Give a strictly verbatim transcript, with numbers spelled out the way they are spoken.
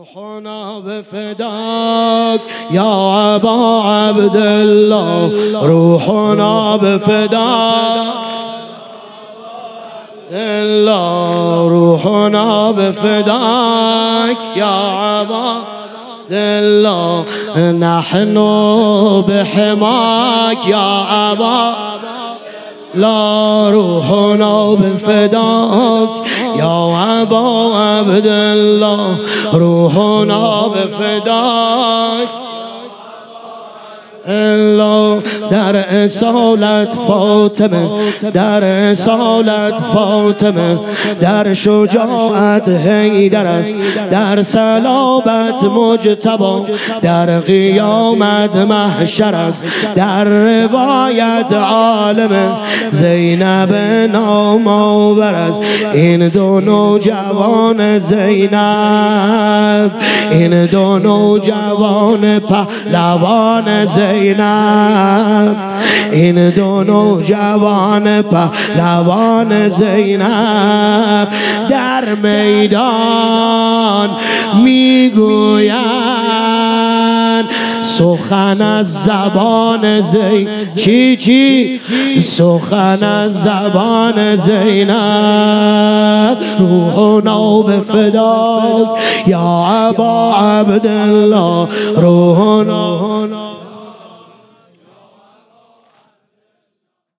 روحنا بفداك يا أبا عبد الله، روحنا بفداك الله، روحنا بفداك يا أبا الله، نحن بحماك يا أبا لا، روحنا بفداك يا أبا عبد الله، روحنا بفداك الله. در اصالت فاطمه، در اصالت فاطمه، در شجاعت حیدر است، در صلابت مجتبی، در قیامت محشر است، در روایت عالم زینب نامآور است. این دو نوجوان زینب، این دو نوجوان پهلوان زینب، این دو نوجوان پهلوان زینب در میدان میگویند سخن از زبان زینب، چی چی سخن از زبان زینب. روحنا بفداک یا ابا عبدالله، روحنا